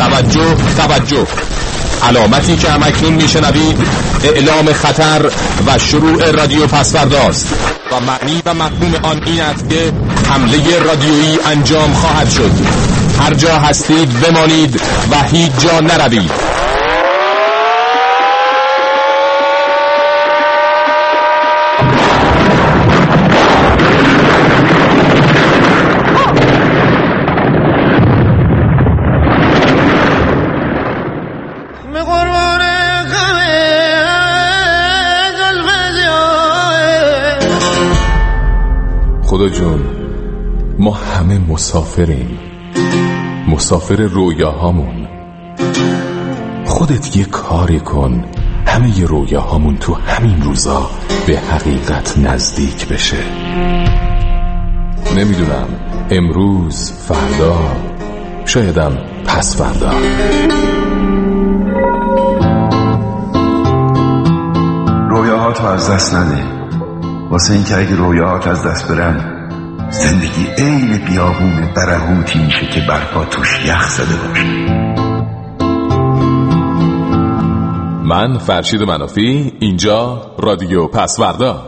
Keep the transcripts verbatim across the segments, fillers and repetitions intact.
توجه توجه، علامتی که همکنون میشنوید اعلام خطر و شروع رادیو پسورداست و معنی و مفهوم آن این است که حمله رادیویی انجام خواهد شد. هر جا هستید بمانید و هیچ جا نروید. خدا جون، ما همه مسافریم، مسافر رویاهامون. خودت یه کاری کن همه ی رویاهامون تو همین روزا به حقیقت نزدیک بشه. نمیدونم، امروز، فردا، شایدم پس فردا. رویاهاتو از دست نده، واسه این که اگه رویاهات از دست برن زندگی عین بیابون برهوتی میشه که برپا توش یخ زده باشه. من فرشید منافی، اینجا رادیو پسوردا.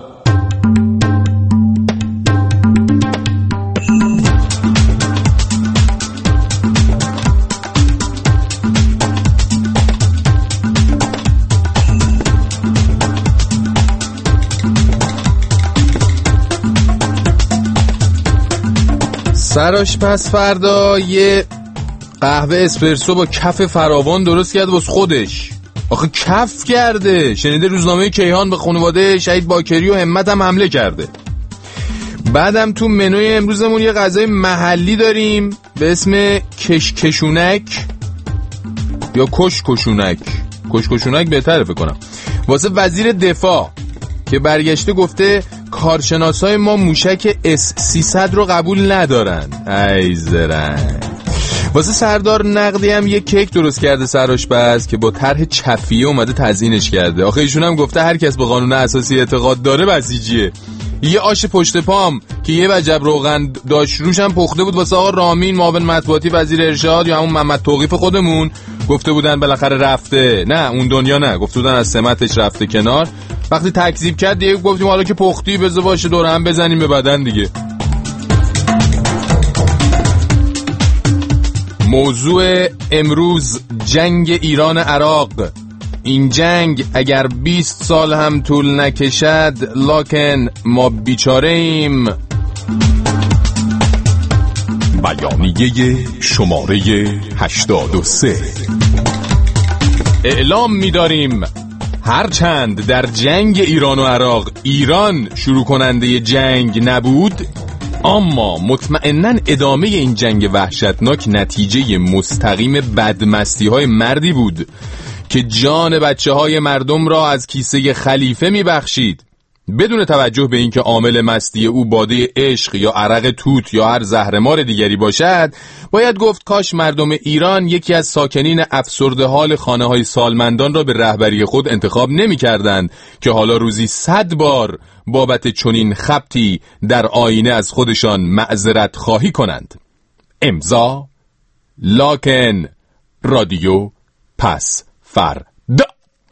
سراش پس فردا یه قهوه اسپرسو با کف فراوان درست کرده واسه خودش. آخه کف کرده. شنیده روزنامه کیهان به خانواده شهید باکری و همت هم حمله کرده. بعدم تو منوی امروزمون یه غذای محلی داریم به اسم کشکشونک یا کشکشونک. کشکشونک بهتره فکر کنم. واسه وزیر دفاع که برگشته گفته کارشناسای ما موشک اس سیصد رو قبول ندارن. ای زرنگ. واسه سردار نقدی هم یه کیک درست کرده سرآشپز که با طرح چفیه اومده تزیینش کرده. آخه ایشون هم گفته هر کس به قانون اساسی اعتقاد داره بسیجیه. یه آش پشت پام که یه وجب روغن داشت روش هم پخته بود واسه آقا رامین معاون مطبوعاتی وزیر ارشاد یا همون محمد توقیف خودمون. گفته بودن بالاخره رفته، نه اون دنیا نه، گفته بودن از سمتش رفته کنار. وقتی تکذیب کرد دیگه گفتیم حالا که پختی بذار باشه دور هم بزنیم به بدن دیگه. موضوع امروز جنگ ایران عراق. این جنگ اگر بیست سال هم طول نکشد لکن ما بیچاره ایم. بیانیه شماره هشتاد و سه. اعلام می‌داریم هرچند در جنگ ایران و عراق ایران شروع کننده جنگ نبود، اما مطمئناً ادامه این جنگ وحشتناک نتیجه مستقیم بدمستی‌های مردی بود که جان بچه‌های مردم را از کیسه خلیفه می‌بخشید بدون توجه به اینکه عامل مستی او باده عشق یا عرق توت یا هر زهرمار دیگری باشد. باید گفت کاش مردم ایران یکی از ساکنین افسرده حال خانه‌های سالمندان را به رهبری خود انتخاب نمی‌کردند که حالا روزی صد بار بابت چنین خبطی در آینه از خودشان معذرت خواهی کنند. امضا لاکن رادیو پس فردا.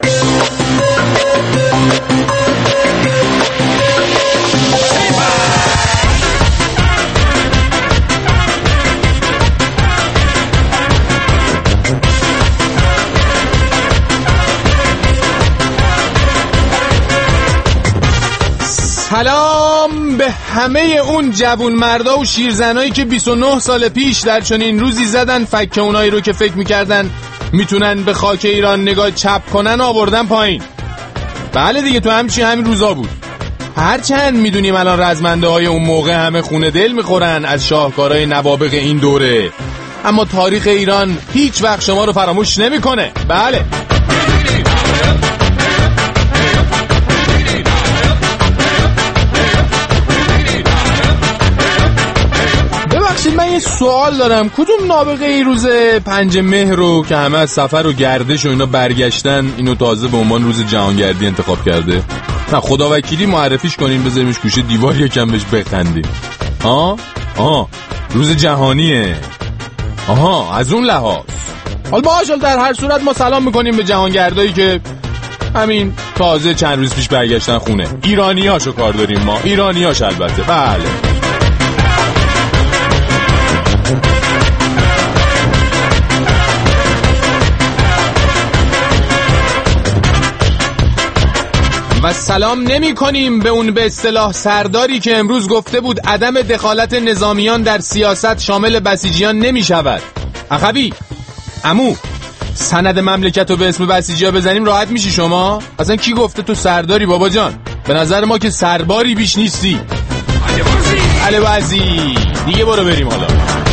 سلام به همه اون جوون مردا و شیرزنایی که بیست و نه سال پیش در چنین روزی زدن فک اونایی رو که فکر میکردن میتونن به خاک ایران نگاه چپ کنن آوردن پایین. بله دیگه تو همچی همین روزا بود. هرچند میدونیم الان رزمنده های اون موقع همه خونه دل میخورن از شاهکارهای نوابغ این دوره، اما تاریخ ایران هیچ وقت شما رو فراموش نمیکنه. بله من یه سوال دارم، کدوم نابغه ای روز پنج مهر رو که همه از سفر و گردش و اینا برگشتن اینو تازه به عنوان روز جهانگردی انتخاب کرده؟ نه خدا وکیلی معرفیش کنین بذاریمش گوشه دیوار یکم بهش بخندیم. آه آه روز جهانیه. آها از اون لحاظ حال باشه، در هر صورت ما سلام میکنیم به جهانگردایی که همین تازه چند روز پیش برگشتن خونه. ایرانیاشو کار داریم ما، ایرانیاش البته. بله و سلام نمی کنیم به اون به اصطلاح سرداری که امروز گفته بود عدم دخالت نظامیان در سیاست شامل بسیجیان نمی شود. اخوی عمو، سند مملکت رو به اسم بسیجی ها بزنیم راحت میشی شما؟ اصلا کی گفته تو سرداری بابا جان؟ به نظر ما که سرباری بیش نیستی. علی بازی دیگه برو بریم حالا.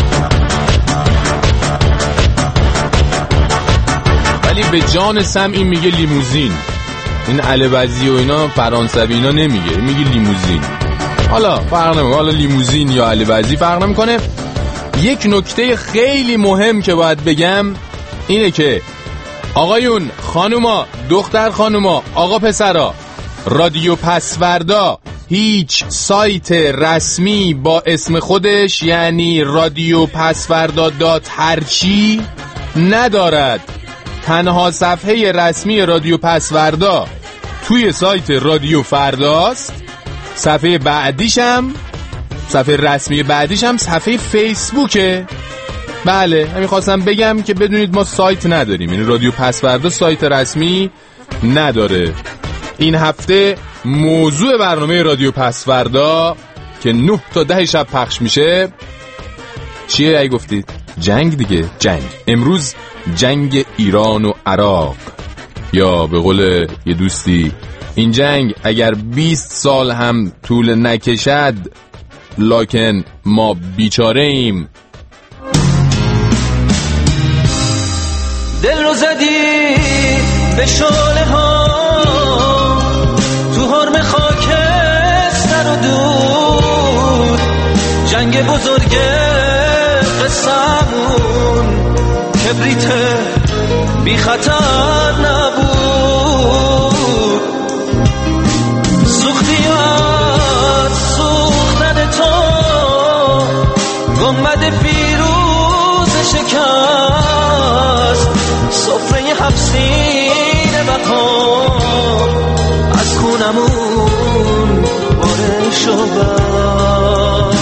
ولی به جان سم این میگه لیموزین. این البزی و اینا فرانسوی اینا نمیگه، میگه لیموزین. حالا فرق نمیکنه، حالا لیموزین یا البزی فرق نمیکنه. یک نکته خیلی مهم که باید بگم اینه که آقایون، خانوما، دختر خانوما، آقا پسرا، رادیو پسوردا هیچ سایت رسمی با اسم خودش یعنی رادیو پسوردا دات هرچی ندارد. تنها صفحه رسمی رادیو پسوردا توی سایت رادیو فرداست. صفحه بعدیشم، صفحه رسمی بعدیشم صفحه فیسبوکه. بله همین خواستم بگم که بدونید ما سایت نداریم، یعنی رادیو پسوردا سایت رسمی نداره. این هفته موضوع برنامه رادیو پسوردا که نه تا ده شب پخش میشه چیه ای گفتید؟ جنگ دیگه، جنگ. امروز جنگ ایران و عراق، یا به قول یه دوستی این جنگ اگر بیست سال هم طول نکشد لکن ما بیچاره ایم. دل رو زدی به شعله ها تو حرم خاکستر و دود، جنگ بزرگ قصه‌مون کبریت بی خطر نبود. سوختیات سوختن تو گنبد فیروز شکست، سفره حبسین بقا از خونمون بارش و بست.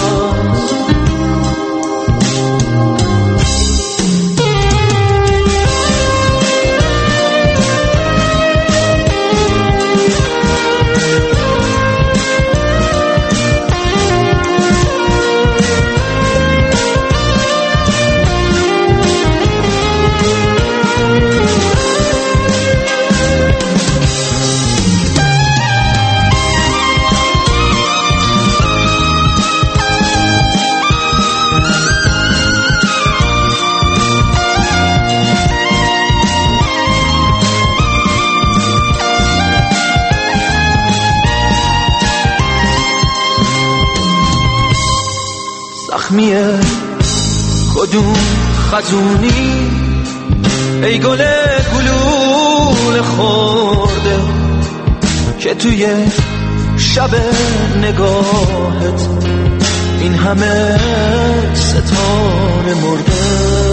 زخمیه کدوم خزونی ای گل گلول خورده که توی شب نگاهت این همه ستاره مرده.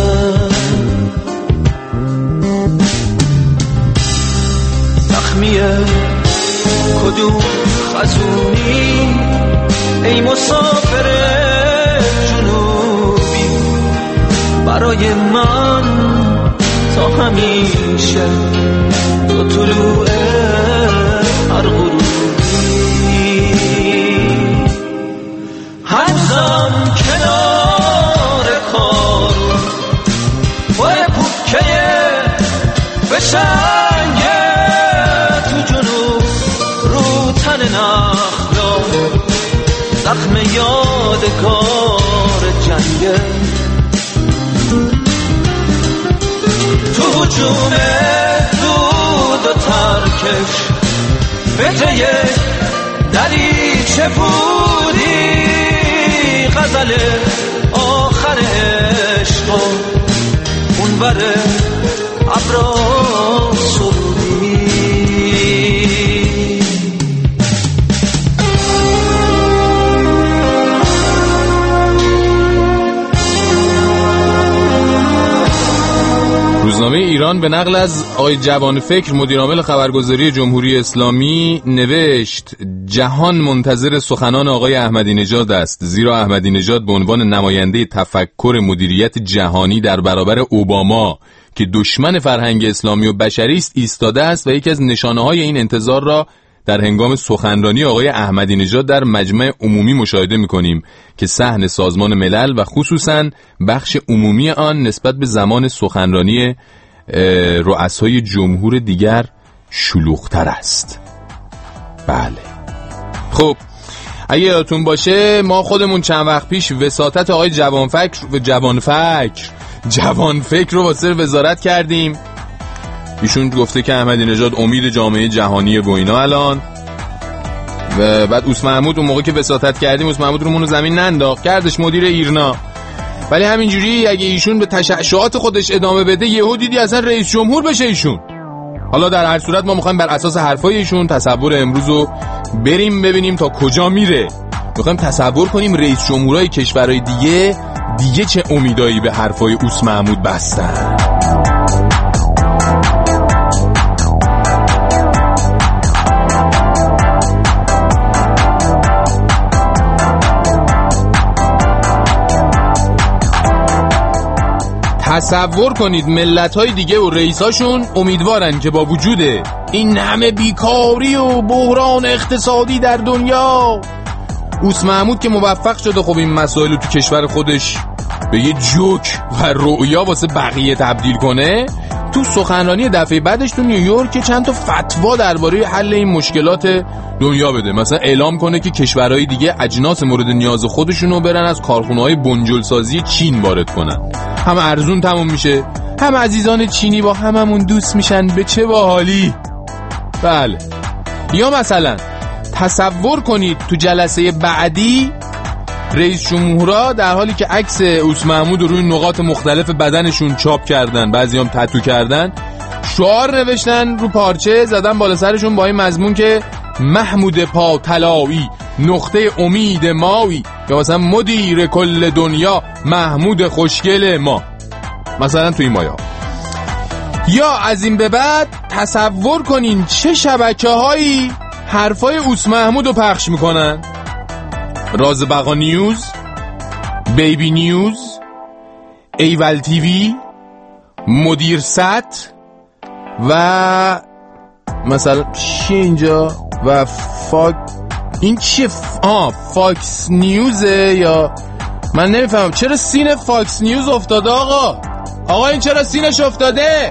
زخمیه کدوم خزونی ای مسافر برای من تا همیشه تو طلوع هر غروبی. هنوزم کنار کارون پای پوکه بشنگه تو جنوب رو تن نخلا، زخم یادگار جنگه تو هجوم دود و ترکش فکر دریچه بودی، غزل آخر عشق اون بره ابرا سرودی. روزنامه ایران به نقل از آقای جوانفکر مدیرعامل خبرگزاری جمهوری اسلامی نوشت جهان منتظر سخنان آقای احمدی نژاد است، زیرا احمدی نژاد به عنوان نماینده تفکر مدیریت جهانی در برابر اوباما که دشمن فرهنگ اسلامی و بشری است ایستاده است و یکی از نشانه‌های این انتظار را در هنگام سخنرانی آقای احمدی نژاد در مجمع عمومی مشاهده می‌کنیم که صحن سازمان ملل و خصوصاً بخش عمومی آن نسبت به زمان سخنرانی رؤسای جمهور دیگر شلوغ‌تر است. بله. خب اگه یادتون باشه ما خودمون چند وقت پیش وساطت آقای جوانفکر و جوانفکر جوانفکر رو واسه وزارت کردیم. ایشون گفته که احمدی نژاد امید جامعه جهانیه و اینا الان. و بعد اوس محمود اون موقع که وساطت کردیم اوس محمود رو مونو زمین ننداخت کردش مدیر ایرنا. ولی همینجوری اگه ایشون به تشعشعات خودش ادامه بده یهو دیدی اصلا رئیس جمهور بشه ایشون. حالا در هر صورت ما میخوایم بر اساس حرفای ایشون تصور امروز رو بریم ببینیم تا کجا میره. میخوایم تصور کنیم رئیس جمهورای کشورهای دیگه دیگه چه امیدایی به حرفای اوس محمود بستن. تصور کنید ملت‌های دیگه و رئیساشون امیدوارن که با وجود این همه بیکاری و بحران اقتصادی در دنیا اوس محمود که موفق شده خب این مسائل رو تو کشور خودش به یه جوک و رؤیا واسه بقیه تبدیل کنه، تو سخنرانی دفعه بعدش تو نیویورک چند تا فتوا درباره حل این مشکلات دنیا بده. مثلا اعلام کنه که کشورهای دیگه اجناس مورد نیاز خودشونو برن از کارخونه‌های بنجلسازی چین وارد کنن. هم ارزون تموم میشه، هم عزیزان چینی با هممون دوست میشن. به چه باحالی. بله. یا مثلا تصور کنید تو جلسه بعدی رئیس جمهورا در حالی که عکس اوس محمود رو روی نقاط مختلف بدنشون چاپ کردن، بعضی هم تتو کردن، شعار نوشتن رو پارچه زدن بالا سرشون با این مضمون که محمود پا طلایی نقطه امید ماوی، یا مثلا مدیر کل دنیا محمود خوشگل ما، مثلا توی مایا. یا از این به بعد تصور کنین چه شبکه هایی حرفای اوس محمود رو پخش میکنن. راز بقا نیوز، بیبی نیوز، ایول تیوی، مدیر ست و مثلا چی اینجا و فاک این چیه ف... آه فاکس نیوزه یا من نمیفهمم چرا سین فاکس نیوز افتاده. آقا آقا این چرا سینش افتاده؟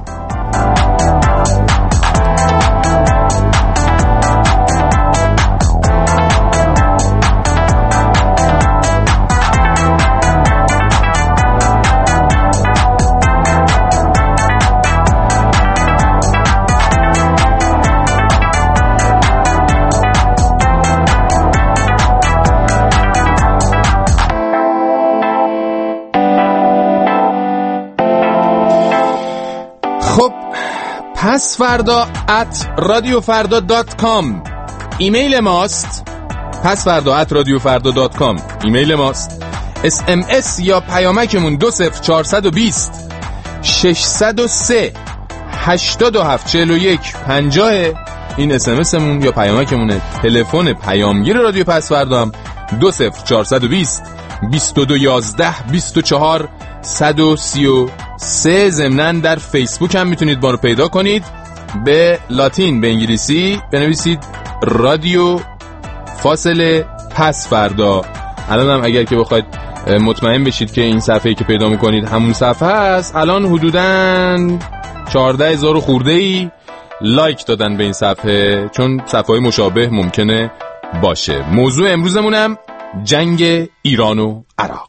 پس فردا ات رادیو فردا دات کام ایمیل ماست. پس فردا ات رادیو فردا دات کام ایمیل ماست. اس ام اس یا پیامکمون دو صفر چهارصد و بیست ششصد و سه هشتاد و هفت چهل و یک پنجاه. این اس ام اسمون یا پیامکمونه. تلفن پیامگیر رادیو پس فردا هم دو صفر چهارصد و بیست بیست و دو یازده بیست و چهار صد و سی و سه. ضمناً در فیسبوک هم میتونید ما رو پیدا کنید. به لاتین به انگلیسی بنویسید رادیو فاصله پس فردا. الان هم اگر که بخواید مطمئن بشید که این صفحه‌ای که پیدا میکنید همون صفحه است، الان حدوداً چهارده هزار خورده ای لایک دادن به این صفحه، چون صفحه‌های مشابه ممکنه باشه. موضوع امروزمونم جنگ ایران و عراق.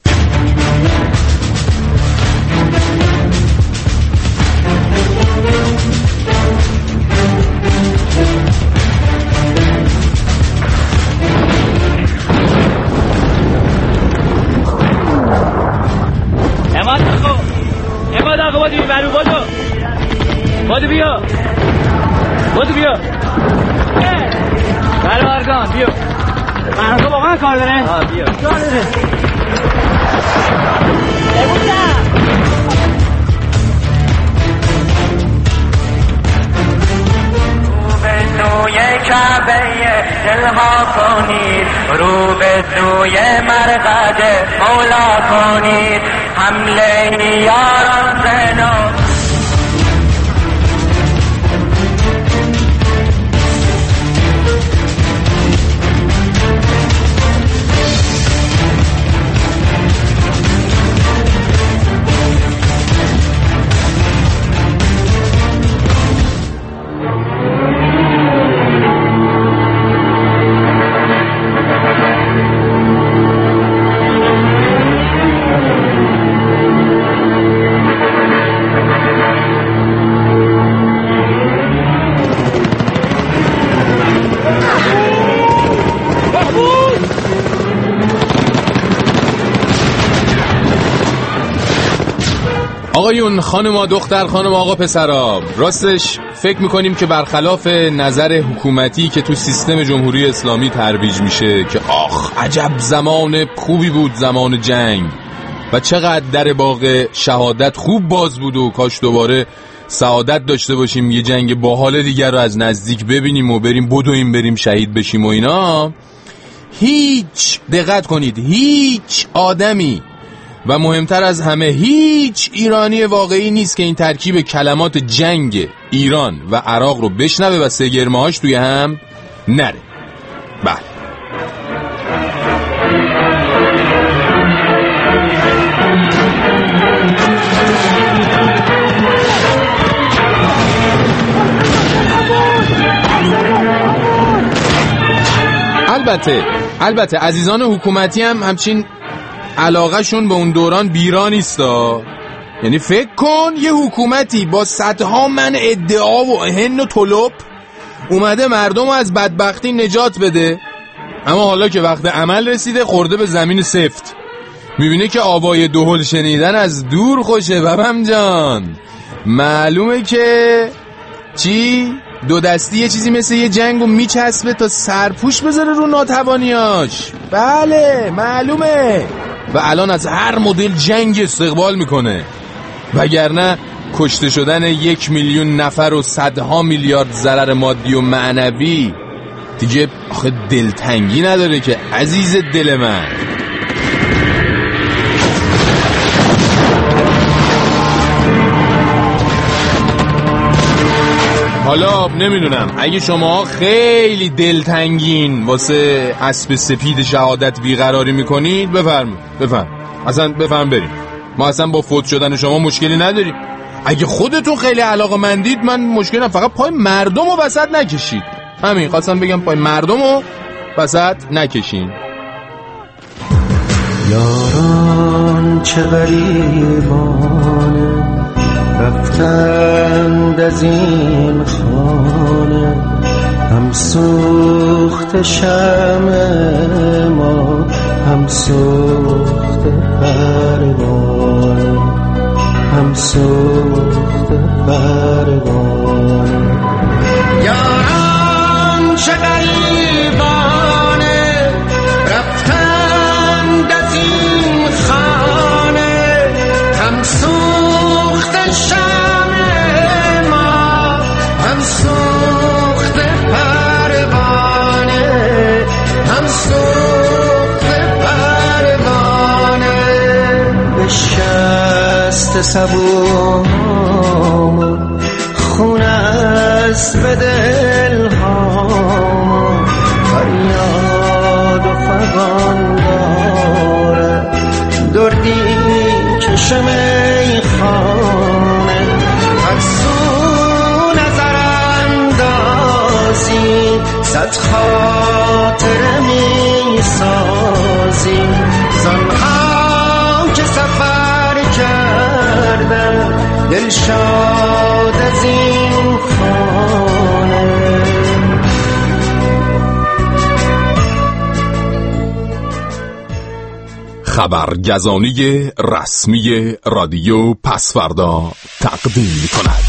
بادو برو بادو بادو بیا بادو بیا برو آرگان بیا. مرحبا واقعا کار داره؟ آه بیا کار داره. نکنید حمله یاران زنا. آقایون، خانم، دختر خانم، آقا، پسرا، راستش فکر میکنیم که برخلاف نظر حکومتی که تو سیستم جمهوری اسلامی ترویج میشه که آخ عجب زمان خوبی بود زمان جنگ و چقدر در باغ شهادت خوب باز بود و کاش دوباره سعادت داشته باشیم یه جنگ باحال دیگر رو از نزدیک ببینیم و بریم بدویم بریم شهید بشیم و اینا، هیچ، دقت کنید، هیچ آدمی و مهمتر از همه هیچ ایرانی واقعی نیست که این ترکیب کلمات جنگ ایران و عراق رو بشنوه و سگرمه‌هاش توی هم نره. بله، البته البته عزیزان حکومتی هم همچین علاقه شون به اون دوران بیرا نیستا. یعنی فکر کن یه حکومتی با صدها من ادعا و هن و طلب اومده مردم رو از بدبختی نجات بده، اما حالا که وقت عمل رسیده خورده به زمین سفت، میبینه که آوای دهل شنیدن از دور خوشه. بابم جان، معلومه که چی؟ دو دستی یه چیزی مثل یه جنگو میچسبه تا سرپوش بذاره رو ناتوانیاش. بله معلومه، و الان از هر مدل جنگ استقبال میکنه، وگرنه کشته شدن یک میلیون نفر و صدها میلیارد ضرر مادی و معنوی دیگه آخه دلتنگی نداره که عزیز دل من. حالا نمیدونم اگه شما خیلی دلتنگین واسه اسب سپید شهادت بیقراری میکنید، بفرمایید بفرم اصلا بفرم بریم، ما اصلا با فوت شدن شما مشکلی نداریم. اگه خودتون خیلی علاقه مندید من مشکلم، فقط پای مردم رو وسط نکشید. همین خواستم بگم، پای مردم رو وسط نکشین. یاران چه غریبانه رفتند از این خانه، هم سوخت شمع ما هم سوخت پروانه، هم سوخت پروانه. یاران چه غریبانه رفتند از این خانه، هم سوخت شمع ما هم سوخت پروانه، هم سوخت پروانه. بشست سبوم خون است به دل ها، فریاد و فغان داره دردی کشم ای خانه. هر سو نظر اندازی صد خاطر می سازی، زنها که سفر کردن دل شاد از این خانه. خبرگزانی رسمی رادیو پسوردا تقدیم می‌کند.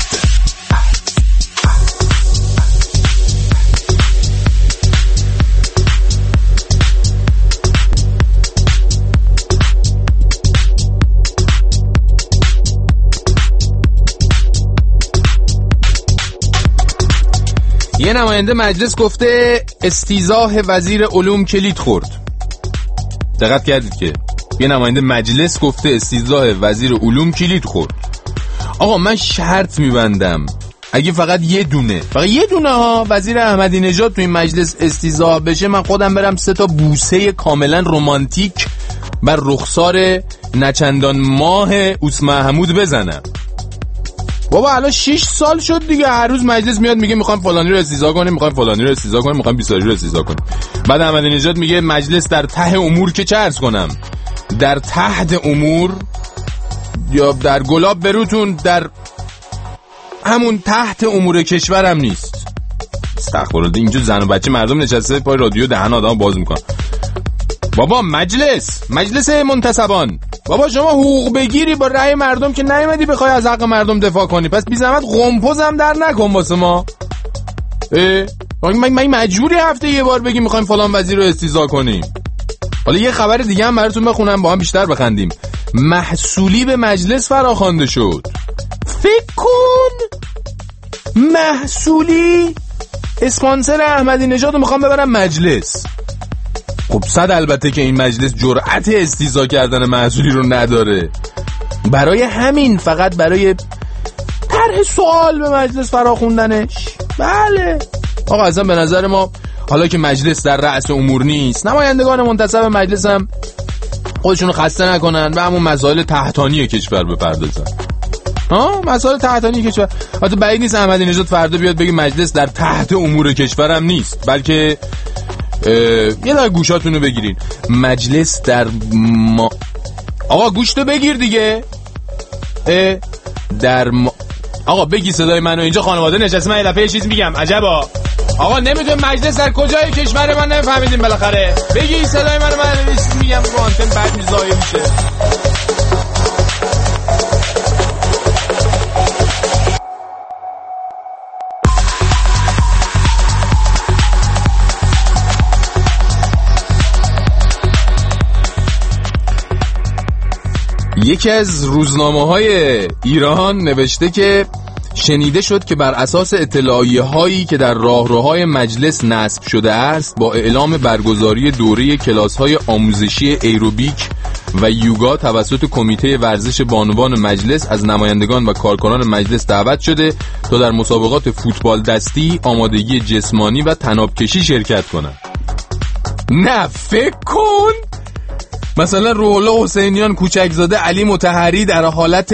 یه نماینده مجلس گفته استیضاح وزیر علوم کلید خورد. دقت کردید که یه نماینده مجلس گفته استیضاح وزیر علوم کلید خورد. آقا من شرط میبندم اگه فقط یه دونه فقط یه دونه ها وزیر احمدی نژاد تو این مجلس استیضاح بشه، من خودم برم سه تا بوسه کاملا رمانتیک بر رخسار نچندان ماه اوس محمود بزنم. بابا الان شش سال شد دیگه، هر روز مجلس میاد میگه میخوایم فلانی رو استیضاح کنیم، میخوایم فلانی رو استیضاح کنیم، میخوایم بیساری رو استیضاح کنیم. بعد احمدی نژاد میگه مجلس در ته امور که چه عرض کنم، در تحت امور یا در گلاب بروتون در همون تحت امور کشورم نیست. استغفرالله، اینجا زن و بچه مردم نشسته پای رادیو دهن آدم باز میکنن. بابا مجلس مجلس منتصبان، بابا شما حقوق بگیری با رأی مردم که نیومدی بخوای از حق مردم دفاع کنی، پس بی زحمت قمپوزم در نکن واسه ما. اه من من مجبوری هفته یه بار بگی میخوایم فلان وزیر رو استیضاح کنیم. حالا یه خبر دیگه هم براتون بخونم با هم بیشتر بخندیم. محصولی به مجلس فراخوانده شد. فکر کن محصولی اسپانسر احمدی نژاد رو میخوام ببرم مجلس. خب صد البته که این مجلس جرأت استیضاح کردن محصولی رو نداره، برای همین فقط برای طرح سوال به مجلس فراخوندنش. بله آقا اصلا به نظر ما حالا که مجلس در رأس امور نیست، نمایندگان منتصب مجلس هم خودشونو خسته نکنن و همون مسائل تحتانی کشور بپردازن. ها مسائل تحتانی کشور. حتی بعید نیست احمدی نژاد فردا بیاد بگه مجلس در تحت امور کشورم نیست، بلکه یه دقیقه گوشاتونو بگیرین. مجلس در ما... آقا گوشتو بگیر دیگه. در ما... آقا بگی صدای منو، اینجا خانواده نشسته، من یه دفعه چیز میگم عجبا. آقا نمیدونم مجلس در کجای کشور من نفهمیدیم بالاخره. بگی صدای منو، من چیز میگم رو آنتن بعد میزایه میشه. یکی از روزنامه‌های ایران نوشته که شنیده شد که بر اساس اطلاعیه هایی که در راهروهای مجلس نصب شده است، با اعلام برگزاری دوره کلاس‌های آموزشی ایروبیک و یوگا توسط کمیته ورزش بانوان مجلس از نمایندگان و کارکنان مجلس دعوت شده تا در مسابقات فوتبال دستی، آمادگی جسمانی و طناب‌کشی شرکت کنند. نه فکر کن مثلا روح الله حسینیان کوچکزاده علی مطهری در حالت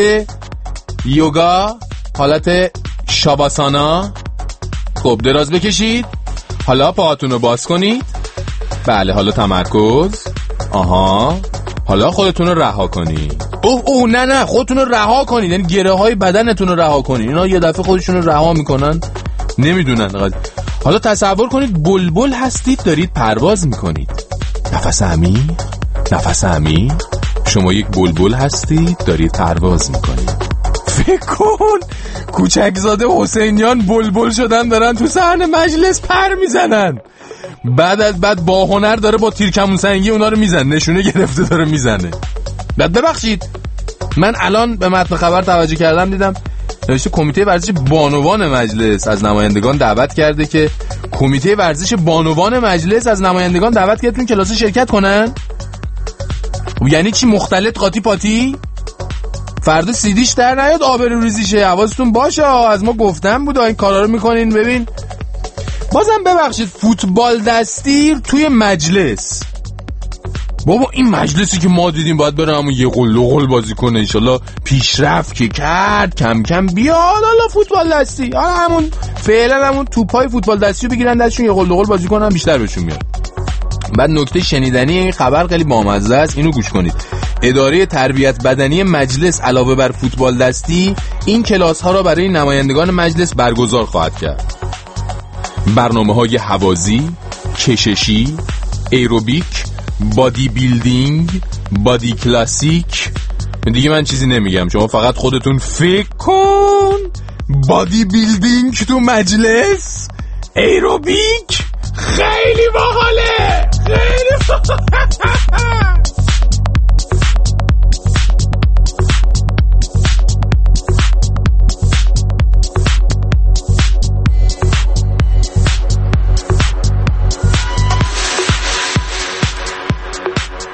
یوگا، حالت شاباسانا. خب دراز بکشید، حالا پاهاتون رو باز کنید. بله حالا تمرکز. آها حالا خودتون رو رها کنید. اوه اوه نه نه خودتون رو رها کنید، یعنی گره های بدنتون رو رها کنید. اینا یه دفعه خودشون رو رها میکنن، نمیدونن. حالا تصور کنید بلبل هستید، دارید پرواز میکنید. نفس عمیق، نفس عمیق. شما یک بلبل هستید، دارید پرواز میکنید. فکر کن کوچکزاده حسینیان بلبل شدن، دارن تو صحن مجلس پر میزنن. بعد از بعد با هنر داره با تیرکمون سنگی اونا رو میزنه، نشونه گرفته داره میزنه. بعد ببخشید من الان به متن خبر توجه کردم، دیدم نوشته کمیته ورزش بانوان مجلس از نمایندگان دعوت کرده که کمیته ورزش بانوان مجلس از نمایندگان دعوت کرده تو کلاس شرکت کنن. یعنی چی؟ مختلط قاطی پاتی؟ فردا سیدیش در نیاد آبروریزی شه. حواستون باشه، از ما گفتم بود این کارا رو میکنین. ببین بازم ببخشید فوتبال دستی توی مجلس. بابا این مجلسی که ما دیدیم باید بره همون یه قل و قل بازی کنه. انشالله پیشرفت که کرد کم کم بیاد حالا فوتبال دستی، حالا همون فعلا همون توپای فوتبال دستی رو بگیرن دستشون یه قل و قل بازی کنن، بیشتر بهشون میاد. بعد نکته شنیدنی این خبر خیلی بامزه است، اینو گوش کنید. اداره تربیت بدنی مجلس علاوه بر فوتبال دستی این کلاس ها را برای نمایندگان مجلس برگزار خواهد کرد. برنامه‌های هوازی، کششی، ایروبیک، بادی بیلدینگ، بادی کلاسیک. دیگه من چیزی نمیگم، شما فقط خودتون فکر کن. بادی بیلدینگ تو مجلس، ایروبیک، خیلی باحاله، خیلی باحاله.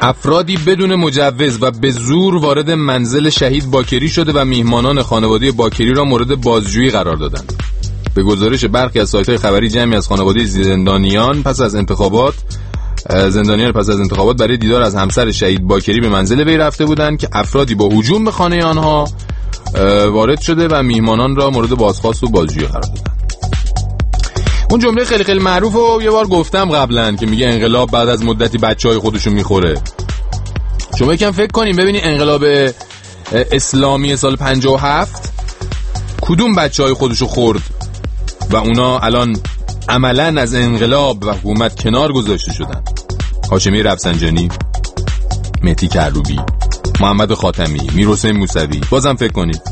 افرادی بدون مجوز و به زور وارد منزل شهید باکری شده و میهمانان خانواده باکری را مورد بازجویی قرار دادند. به گزارش برخی از سایت‌های خبری، جمعی از خانواده زندانیان پس از انتخابات زندانیان پس از انتخابات برای دیدار از همسر شهید باکری به منزل وی رفته بودند که افرادی با هجوم به خانه آنها وارد شده و میهمانان را مورد بازخواست و بازجویی قرار دادند. اون جمله خیلی خیلی معروف رو یه بار گفتم قبلا که میگه انقلاب بعد از مدتی بچهای خودشو میخوره. شما یکم فکر کنیم ببینید انقلاب اسلامی سال پنجاه و هفت کدوم بچهای خودشو خورد و اونا الان عملاً از انقلاب و حکومت کنار گذاشته شدن. هاشمی رفسنجانی، مهدی کروبی، محمد خاتمی، میرحسین موسوی. بازم فکر کنید.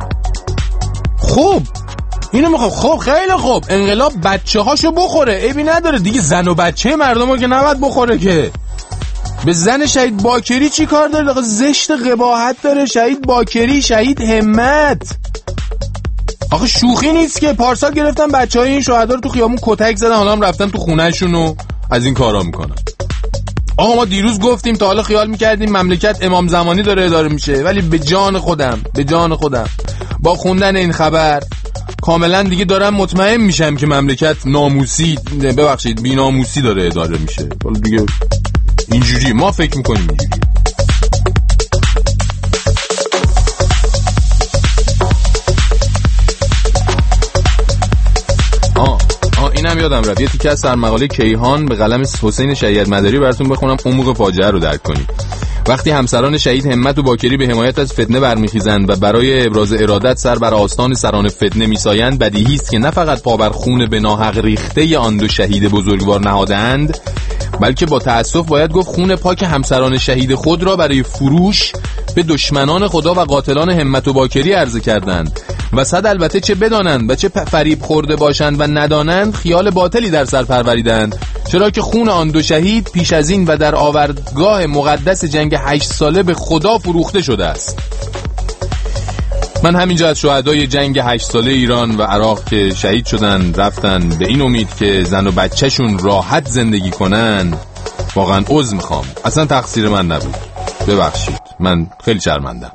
خب اینو میخوام. خب خیلی خوب، انقلاب بچه هاشو بخوره، عیبی نداره دیگه. زن و بچه مردمو که نباید بخوره که. به زن شهید باکری چی کار داره؟ آقا زشت، قباحت داره. شهید باکری، شهید همت. آخه شوخی نیست که. پارسال گرفتن بچهای این شهدا رو تو خیابون کتک زدن، حالا هم رفتن تو خونه‌شون و از این کارا میکنن. آقا ما دیروز گفتیم تا حالا خیال میکردیم مملکت امام زمانی داره اداره میشه، ولی به جان خودم به جان خودم با خوندن این خبر کاملا دیگه دارم مطمئن میشم که مملکت ناموسی، ببخشید بی ناموسی داره اداره میشه. دیگه اینجوری ما فکر میکنیم اینجوری. اینم یادم رفت یه تیکه از سرمقاله کیهان به قلم حسین شهید مداری براتون بخونم، عمق فاجعه رو درک کنید. وقتی همسران شهید همت و باکری به حمایت از فتنه برمیخیزند و برای ابراز ارادت سر بر آستان سران فتنه میسایند، بدیهی است که نه فقط پا بر خون به ناحق ریخته آن دو شهید بزرگوار نهادند، بلکه با تأسف باید گفت خون پاک همسران شهید خود را برای فروش به دشمنان خدا و قاتلان همت و باکری عرضه کردند. و صد البته چه بدانند و چه فریب خورده باشند و ندانند خیال باطلی در سر پروریدند، چرا که خون آن دو شهید پیش از این و در آوردگاه مقدس جنگ هشت ساله به خدا فروخته شده است. من همینجا از شهدای جنگ هشت ساله ایران و عراق که شهید شدن رفتن به این امید که زن و بچهشون راحت زندگی کنن واقعا عذر میخوام. اصلا تقصیر من نبود، ببخشید، من خیلی شرمندم.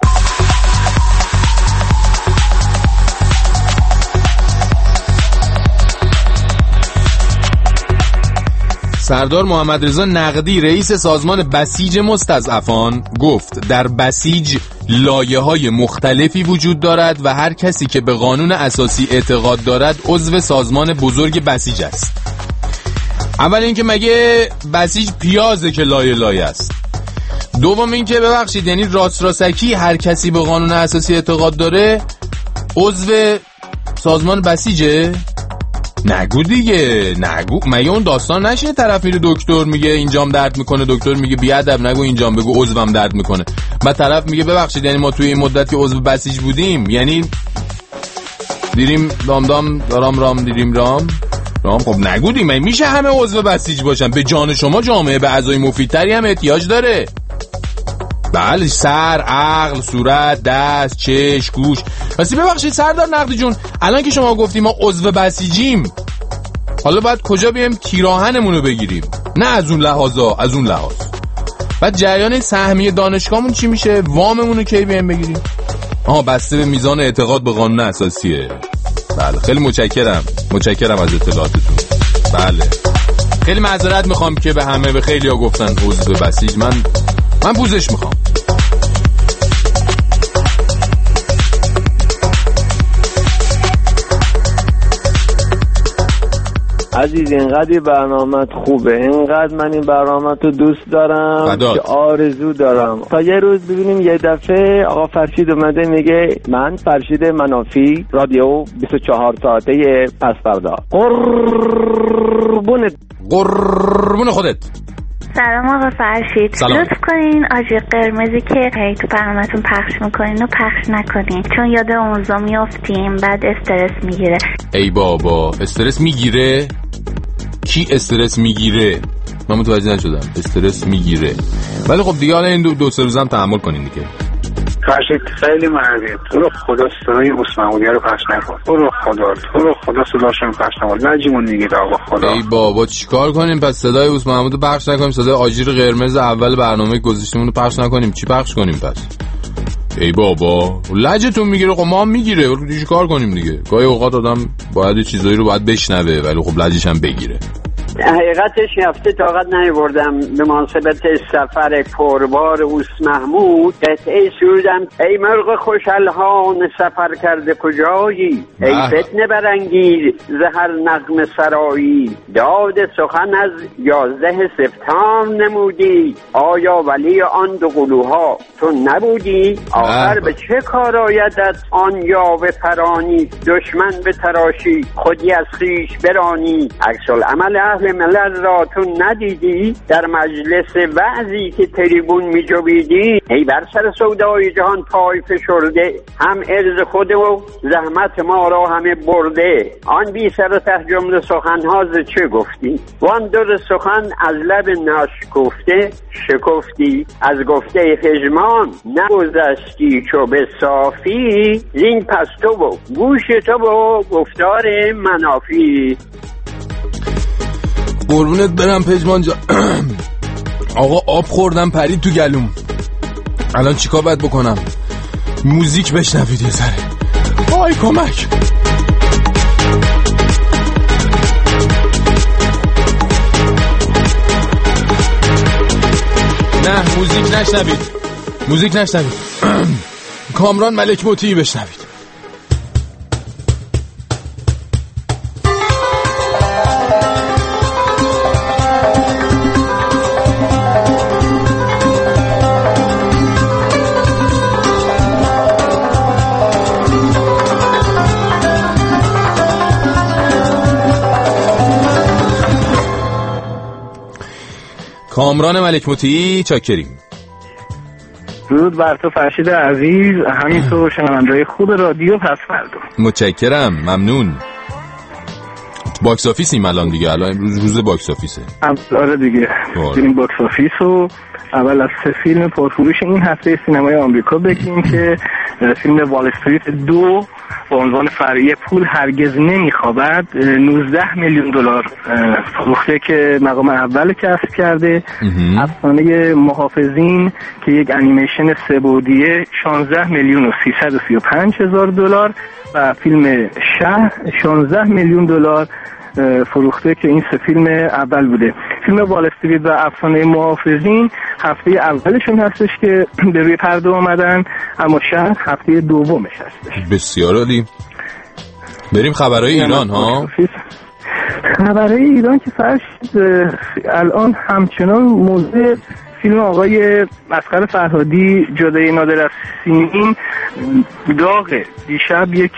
سردار محمد رضا نقدی رئیس سازمان بسیج مستضعفان گفت در بسیج لایه‌های مختلفی وجود دارد و هر کسی که به قانون اساسی اعتقاد دارد عضو سازمان بزرگ بسیج است. اول اینکه مگه بسیج پیازه که لایه لایه است؟ دوم اینکه ببخشید یعنی راست راستکی هر کسی به قانون اساسی اعتقاد داره عضو سازمان بسیجه؟ نگو دیگه، نگو. مگه اون داستان نشه طرف میره دکتر میگه اینجام درد میکنه، دکتر میگه بیادب نگو اینجام بگو عضوم درد میکنه، بعد طرف میگه ببخشید یعنی ما توی این مدتی عضو بسیج بودیم، یعنی دیریم دام دام دارام رام دیریم رام رام. خب نگو دیگه، مگه میشه همه عضو بسیج باشن؟ به جان شما جامعه به اعضای مفیدتری هم احتیاج داره. بله، سر، عقل، صورت، دست، چشم، گوش. پس ببخشید سردار نقدی جون، الان که شما گفتیم ما عضو بسیجیم، حالا باید کجا بیایم تیراهنمون رو بگیریم؟ نه از اون لحاظا، از اون لحاظ. بعد جریان سهمیه دانشگاهمون چی میشه؟ واممون رو کی بیایم بگیریم؟ آها، بسته به میزان اعتقاد به قانون اساسیه. بله، خیلی متشکرم. متشکرم از اطلاعاتتون. بله. خیلی معذرت میخوام که به همه به خیلی‌ها گفتن عضو بسیج. من من پوزش میخوام. عزیز اینقدر برنامه‌ت خوبه، اینقدر من این برنامه‌ت رو دوست دارم بدات. که آرزو دارم تا یه روز ببینیم یه دفعه آقا فرشید اومده میگه من فرشید منافی رادیو بیست و چهار ساعته پس فردا. قربونت قربون خودت. سلام آقا فرشید، لطف کنین آجی قرمزی که هی تو برنامه‌تون پخش میکنین و پخش نکنین، چون یاد اونزا میافتیم بعد استرس میگیره. ای بابا، استرس میگیره؟ کی استرس میگیره؟ من متوجه نشدم. استرس میگیره، ولی خب دیگه حالا این دو, دو سه روزم تحمل کنین دیگه. فرشید خیلی مردی، تو رو خدا صدای اوس محمودی رو پخش نکن، تو رو خدا تو رو خدا صداشون پخش نکن، نجیمون میگید آقا خدا. ای بابا چیکار کنیم پس؟ صدای اوس محمود رو پخش نکنیم، صدای آجیر قرمز اول برنامه گذاشتمون رو پخش نکنیم، چی پخش کنیم پس؟ ای بابا لجتون میگیره، خب ما هم میگیره، چیکار کنیم دیگه؟ گاهی اوقات آدم باید چیزایی رو باید بشنوه ولی خب لجش هم بگیره. حقیقتش هفته طاقت نیاوردم به مناسبت سفر پربار اوس محمود قطعه سرودم: ای مرغ خوشالهان سفر کرده کجایی، ای فتنه برانگیز زهر نغمه سرایی، داد سخن از یازده سپتامبر نمودی، آیا ولی آن دو قلوها تو نبودی؟ آخر به چه کار آیدت آن یاوه پرانی، دشمن به تراشی خودی از خویش برانی، عکس العمل اهل ملل را تو ندیدی، در مجلس وعظی که تریبون می جویدی، ای بر سر سودای جهان پای فشرده، هم عرض خود و زحمت ما را همه برده، آن بی سر و ته جمله سخنها ز چه گفتی، وان در سخن از لب ناشکفته شکفتی، از گفته پژمان نگذشتی چو به صافی، زین پس تو و گوش تو و گفتار منافی. قربونت برم پژمان جا. آقا آب خوردم پرید تو گلوم، الان چیکار باید بکنم؟ موزیک بشنوید یه ذره، وای کمک. نه موزیک نشنوید، موزیک نشنوید. کامران ملک مطیعی بشنوید. کامران ملک مطیعی چاکریم. درود بر تو فرشید عزیز، همینطور شنونده‌های خوب رادیو پسفردا. متشکرم، ممنون. باکس آفیسیم الان دیگه، الان امروز روز باکس آفیسه. آره دیگه بریم باکس آفیس و اول از سه فیلم پرفروش این هفته سینمای آمریکا بگیم که فیلم وال استریت دو با عنوان فرعی پول هرگز نمیخوابد نوزده میلیون دلار فروخته که مقام اول کسب کرده. افسانه محافظین که یک انیمیشن سه بعدیه شانزده میلیون و سیصد و سی و پنج هزار دلار و فیلم شهر شانزده میلیون دلار فروخته که این سه فیلم اول بوده. فیلم وال استریت و افسانه محافظین هفته اولشون هستش که به روی پرده آمدن، اما شهر هفته دومش هستش. بسیار عالی. بریم خبرهای ایران ها. خبرهای ایران که فرش الان همچنان موضوع فیلم آقای اصغر فرهادی جدای نادر از سیمین داغه. دیشب یک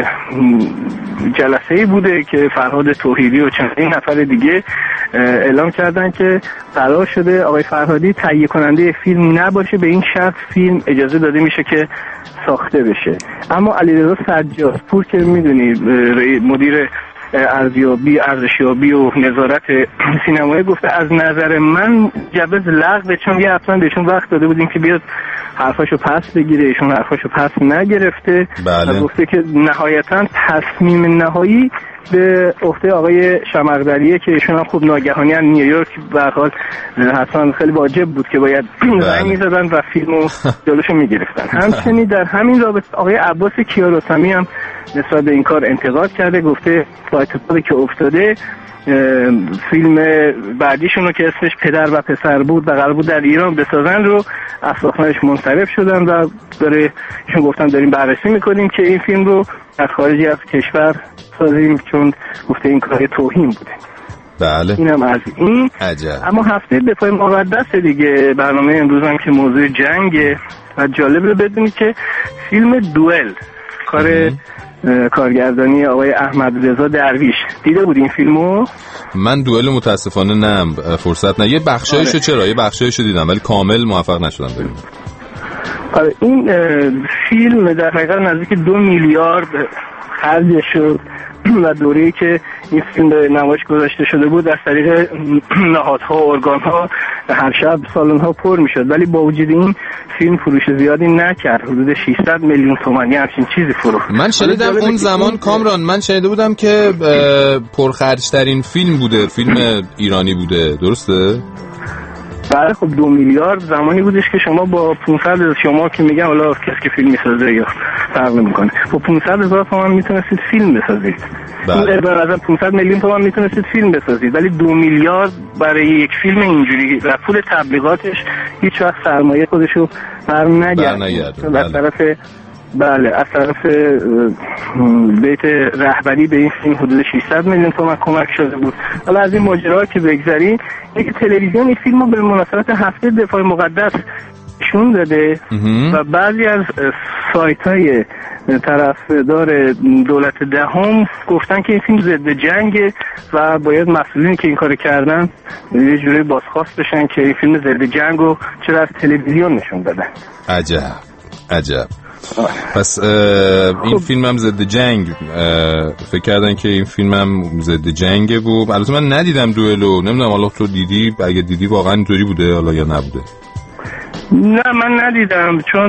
جلسه‌ای بوده که فرهاد توحیدی و چندین نفر دیگه اعلام کردن که قرار شده آقای فرهادی تهیه کننده فیلم نباشه، به این شرط فیلم اجازه داده میشه که ساخته بشه. اما علیرضا سجادپور که میدونی مدیر ارزیابی ارزشیابی و نظارت سینمایی گفته از نظر من جواز لغوه، چون یه اصلا بهشون وقت داده بودیم که بیاد حرفاشو پس بگیره، ایشون حرفاشو پس نگرفته. بله. و گفته که نهایتا تصمیم نهایی به عهده آقای شمقدریه که ایشون هم خوب ناگهانی از نیویورک به هر حال حتما خیلی واجب بود که باید زنگ می‌زدن و فیلمو جلوشو می‌گرفتن. همچنین در همین رابطه آقای عباس کیارستمی هم نسبت به این کار انتقاد کرده، گفته با اتفاقی که افتاده فیلم بعدیشون رو که اسمش پدر و پسر بود و قرار بود در ایران بسازن رو از ساختنش منصرف شدن و داره ایشون گفتن داریم بررسی میکنیم که این فیلم رو از خارجی از کشور سازیم، چون گفته این کار توهین بوده. بله. اینم از این. عجب. اما هفته دفاع مقدس دیگه، برنامه امروز هم که موضوع جنگه و جالب رو بدونی که فیلم دوئل کار کارگردانی آقای احمد رضا درویش، دیده بود این فیلمو؟ من دوئل متاسفانه نه فرصت نه، یه بخشایشو چرا یه بخشایشو دیدم ولی کامل موفق نشدم ببینم. آره این فیلم در حقیقت نزدیک دو میلیارد خرج شد و دوره‌ای که این فیلم به نمایش گذاشته شده بود از طریق نهادها و ارگان‌ها هر شب سالن‌ها پر می‌شد، ولی با وجود این فیلم فروش زیادی نکرد، حدود ششصد میلیون تومان یا همچین چیزی فروخت. من شنیدم اون زمان کامران من شنیده بودم که پرخرج‌ترین فیلم بوده، فیلم ایرانی بوده، درسته؟ بله خب دو میلیارد زمانی بودش که شما با پانصد شما که میگن حالا کسی که فیلم میسازه یا فرق نمیکنه با پانصد هزار تومان میتونستید فیلم بسازید. این به نظر پانصد میلیون تومان میتونستید فیلم بسازید، ولی دو میلیارد برای یک فیلم اینجوری و پول تبلیغاتش هیچ وقت سرمایه خودشو برنگرد. از طرف بله از طرف بیت رهبری به این فیلم حدود ششصد میلیون تومان کمک شده بود. حالا از این ماجراها که بگذریم، یک تلویزیون این فیلمو به مناسبت هفته دفاع مقدس نشون داده و بعضی از سایت‌های طرفدار دولت دهم گفتن که این فیلم ضد جنگه و باید مسئولینی که این کارو کردن یه جوری بازخواست بشن که این فیلم ضد جنگو چرا از تلویزیون نشون دادن. عجب عجب. پس این فیلم هم ضد جنگ فکر کردن که این فیلم هم ضد جنگه بود. البته من ندیدم دوئلو، نمیدونم حالا تو دیدی، اگه دیدی واقعا اینطوری بوده حالا یا نبوده؟ نه من ندیدم چون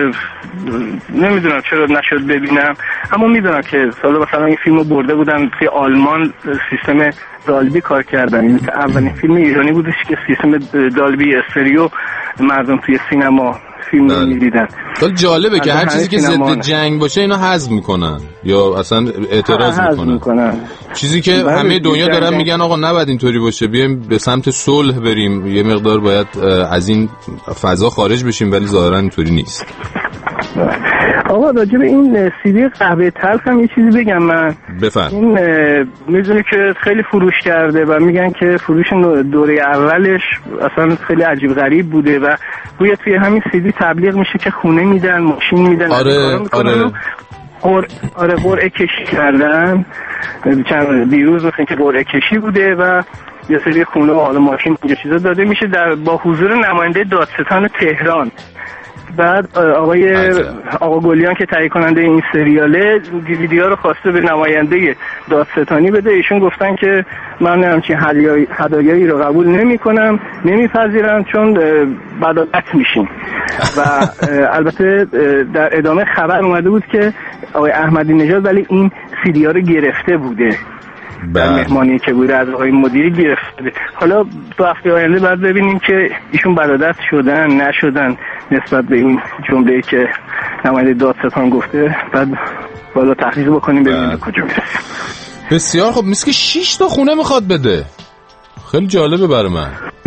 نمیدونم چرا نشد ببینم، اما میدونم که سال مثلا این فیلمو برده بودن توی آلمان سیستم دالبی کار کردن. این اولین فیلم ایرانی بودش که سیستم دالبی استریو مردم توی سینما فیلم رو می‌دیدن. ولی جالبه که هر چیزی که ضد جنگ باشه اینو حذف میکنن یا اصلا اعتراض میکنن. میکنن چیزی که همه دنیا دارن میگن آقا نباید اینطوری باشه، بیایم به سمت صلح بریم، یه مقدار باید از این فضا خارج بشیم، ولی ظاهرا اینطوری نیست. آقا راجع به این سیدی قهوه تلخ هم یه چیزی بگم من. بفهم. این میدونی که خیلی فروش کرده و میگن که فروش دوره اولش اصلا خیلی عجیب غریب بوده و گویا توی همین سیدی تبلیغ میشه که خونه میدن، ماشین میدن. آره آره قر... آره قرعه کشی کردن چند دیروز مثلا که قرعه کشی بوده و یه سری خونه و حالا ماشین اینجا چیزا داده میشه در با حضور نماینده دادستان تهران. بعد آقای آقا گلیان که تهیه کننده این سریاله دیویدی‌ها رو خواسته به نماینده دادستانی بده، ایشون گفتن که من همچین هدایایی رو قبول نمی‌کنم، نمیپذیرم چون بدعت میشیم. و البته در ادامه خبر اومده بود که آقای احمدی نژاد ولی این سیدی‌ها رو گرفته بوده در مهمانی که بوده از آقای مدیری گرفته. حالا تو هفته آینده بعد ببینیم که ایشون بدعت شدن نشدن نسبت به این جمله‌ای که نماینده دادستان گفته، بعد بالا تحقیق بکنیم ببینیم کجا میرسیم. بسیار خب. مثل که شش تا خونه میخواد بده، خیلی جالبه برای من.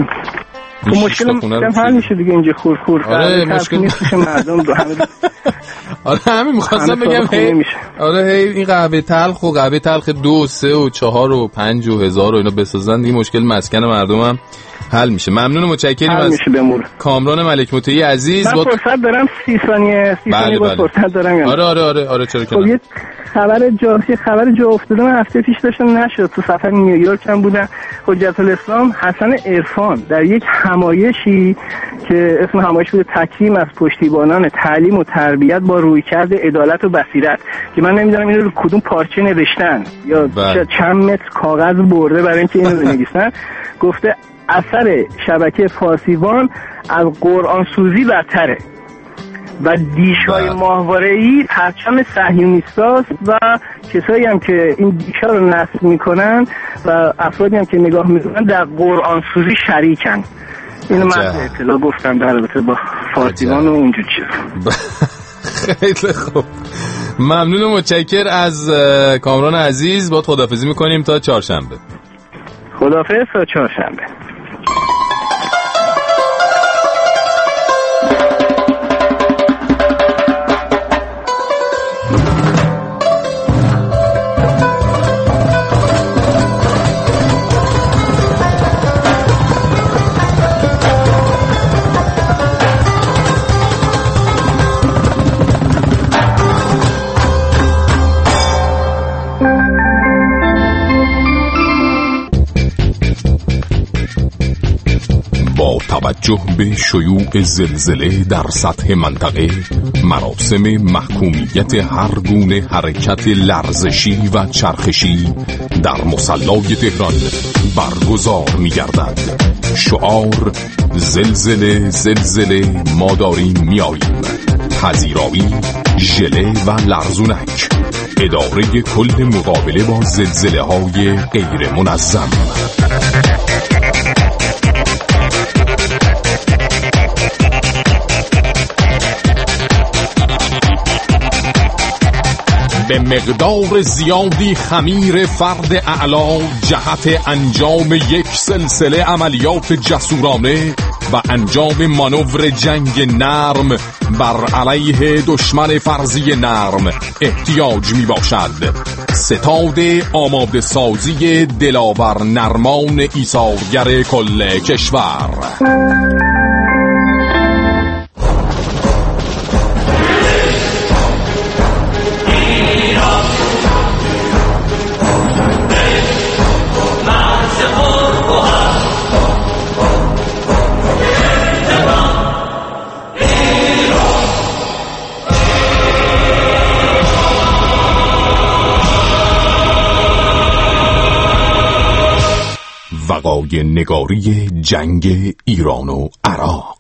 خب مشکل هم حل میشه دیگه اینجا خور خور. آره مشکل نیست مردم دو همه. آره همین میخواستم بگم هی آره هی این قهوه تلخ و قهوه تلخ دو سه و چهار و پنج و هزار و اینا بسازن دیگه مشکل مسکن مردم هم حل میشه. ممنون و متشکریم از کامران ملک مطیعی عزیز. من با... فرصت دارم سی ثانیه سی ثانیه با فرصت دارم یعنی. آره آره آره آره چرا که نه. خبر جا خبر جا افتاده من هفته پیش داشتم نشد، تو سفر نیویورک هم بودم. حجت الاسلام حسن عرفان در یک همایشی که اسم همایش بود تکریم از پشتیبانان تعلیم و تربیت با رویکرد عدالت و بصیرت، که من نمیدونم اینو رو کدوم پارچه نوشتن یا چند متر کاغذ برده برای اینکه اینو بنویسن، گفته اثر شبکه فارسیوان از قرآن سوزی برتره و دیش‌های ماهواره‌ای پرچم صهیونیستاست و کسایی هم که این دیش‌ها رو نصب میکنن و افرادی هم که نگاه میکنن در قرآن سوزی شریکن. اینو من اطلاع گفتم در رابطه با فارسیوان و اینجور چیز. خیلی خوب، ممنون و متشکر از کامران عزیز. با خداحافظی میکنیم تا چهارشنبه. خداحافظ تا چهارشنبه. توجه به شیوع زلزله در سطح منطقه، مراسم محکومیت هر گونه حرکت لرزشی و چرخشی در مصلای تهران برگزار می‌گردد. شعار زلزله زلزله ما داریم میاییم، پذیرایی ژله و لرزونک، اداره کل مقابله با زلزله های غیر منظم. به مقدار زیادی خمیر فرد اعلا جهت انجام یک سلسله عملیات جسورانه و انجام مانور جنگ نرم بر علیه دشمن فرضی نرم احتیاج می باشد. ستاد آماده سازی دلاور نرمان ایثارگر کل کشور. وقایع نگاری جنگ ایران و عراق.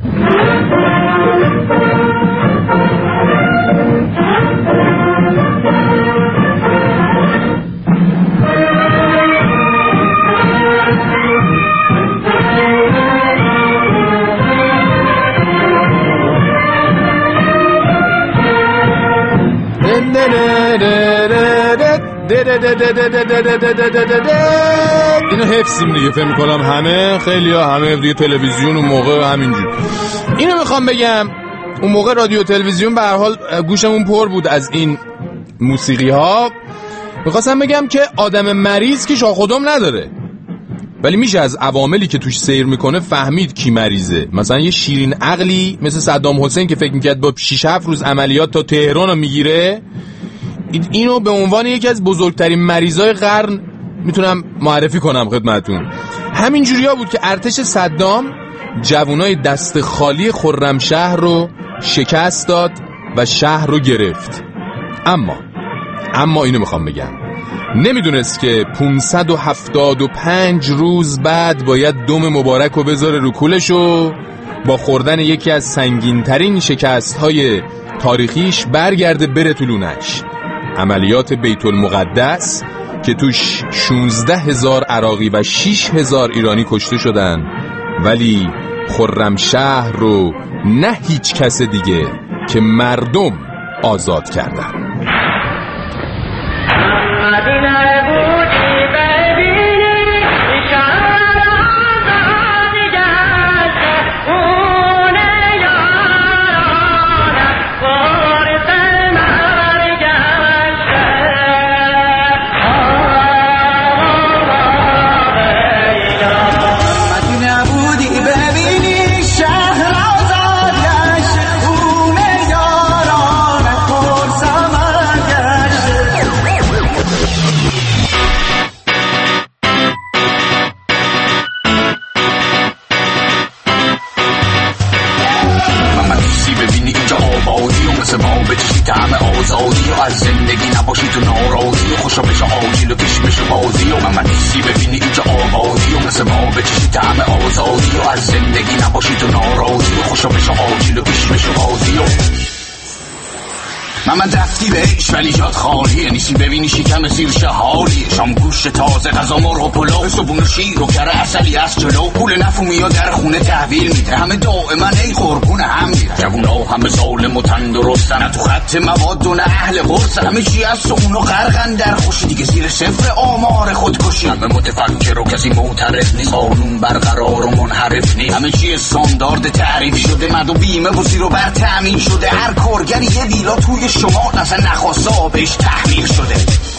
اینو حفظیم دیگه، فهم میکنم همه خیلی ها همه دیگه تلویزیون اون موقع همینجور. اینو میخوام بگم اون موقع رادیو تلویزیون به هر حال گوشمون پر بود از این موسیقی ها. میخواستم بگم که آدم مریض که شاه خودم نداره، ولی میشه از عواملی که توش سیر میکنه فهمید کی مریضه. مثلا یه شیرین عقلی مثل صدام حسین که فکر میکرد با شش هفت روز عملیات تا تهران رو میگیره، اینو به عنوان یکی از بزرگترین مریضای قرن میتونم معرفی کنم خدمتون. همین جوریا بود که ارتش صدام جوانای دست خالی خرمشهر رو شکست داد و شهر رو گرفت. اما اما اینو میخوام بگم، نمیدونست که پانصد و هفتاد و پنج روز بعد باید دم مبارک رو بذاره رو کولش و با خوردن یکی از سنگین‌ترین شکست‌های تاریخیش برگرده بره تو لونش. عملیات بیت المقدس که توش شانزده هزار عراقی و شش هزار ایرانی کشته شدن، ولی خرمشهر رو نه هیچ کس دیگه که مردم آزاد کردن. من دفتی بهش ولی جاد خالیه، نیستی ببینی شکم زیر شهالیه، شام گوشت تازه غذا مرغ و پلو، صبون شیر و کره عسلی از جلو، پول نفومی یا در خونه تحویل میده، همه دائما ای قربون هم میره، جوونا همه ظالم و تندرستن، تو خط مواد و نه اهل قرصن، همه چی از سون و غرقن در خوشی، دیگه زیر صفر آمار خودکشی، همه متفکر و کسی معترض نیست، قانون برقرار و منحرف نیست، همه چی استاندارد تعریف شده، مد و بیمه و زیر و بر تامین شده، هر کارگری یه ویلا توی شما اصلا نخواسته آبش تحمیل شده.